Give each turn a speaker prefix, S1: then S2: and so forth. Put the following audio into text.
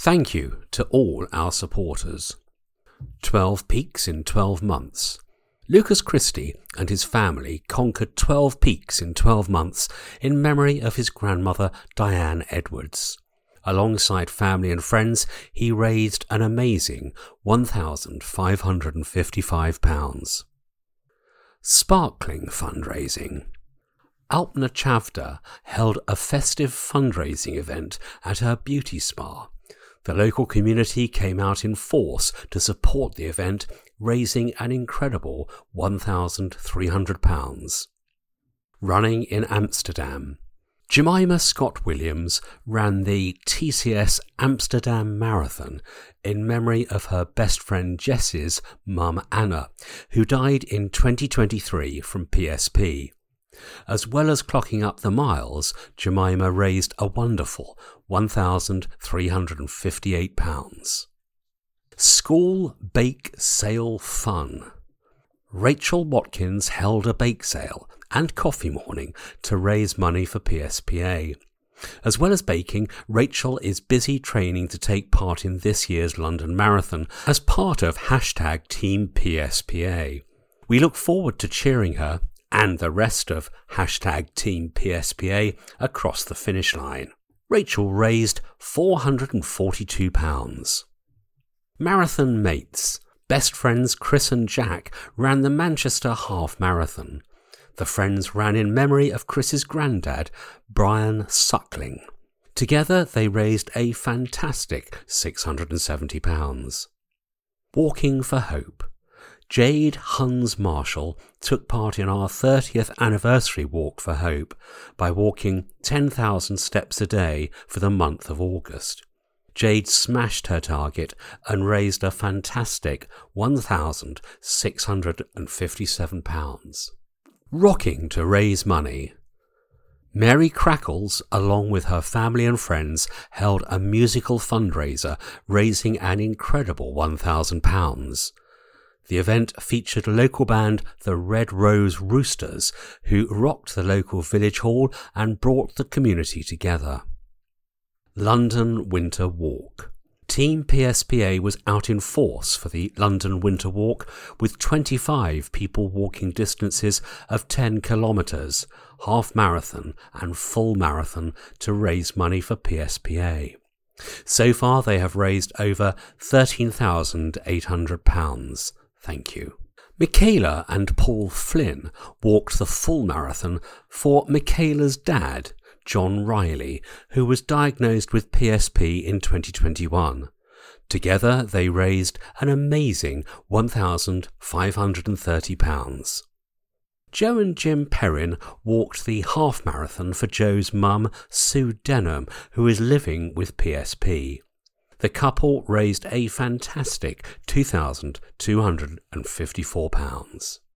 S1: Thank you to all our supporters. 12 peaks in 12 months. Lucas Christie and his family conquered 12 peaks in 12 months in memory of his grandmother Diane Edwards. Alongside family and friends, he raised an amazing £1,555. Sparkling fundraising. Alpna Chavda held a festive fundraising event at her beauty spa. The local community came out in force to support the event, raising an incredible £1,300. Running in Amsterdam. Jemima Scott Williams ran the TCS Amsterdam Marathon in memory of her best friend Jess's mum Anna, who died in 2023 from PSP. As well as clocking up the miles, Jemima raised a wonderful £1,358. School Bake Sale Fun. Rachel Watkins held a bake sale and coffee morning to raise money for PSPA. As well as baking, Rachel is busy training to take part in this year's London Marathon as part of #Team PSPA. We look forward to cheering her and the rest of #Team PSPA across the finish line. Rachel raised £442. Marathon Mates. Best friends Chris and Jack ran the Manchester Half Marathon. The friends ran in memory of Chris's granddad, Brian Suckling. Together they raised a fantastic £670. Walking for Hope. Jade Huns Marshall took part in our 30th anniversary Walk for Hope by walking 10,000 steps a day for the month of August. Jade smashed her target and raised a fantastic £1,657. Rocking to raise money. Mary Crackles, along with her family and friends, held a musical fundraiser, raising an incredible £1,000. The event featured local band The Red Rose Roosters, who rocked the local village hall and brought the community together. London Winter Walk. Team PSPA was out in force for the London Winter Walk, with 25 people walking distances of 10 kilometres, half marathon and full marathon to raise money for PSPA. So far they have raised over £13,800. Thank you. Michaela and Paul Flynn walked the full marathon for Michaela's dad, John Riley, who was diagnosed with PSP in 2021. Together they raised an amazing £1,530. Joe and Jim Perrin walked the half marathon for Joe's mum, Sue Denham, who is living with PSP. The couple raised a fantastic £2,254.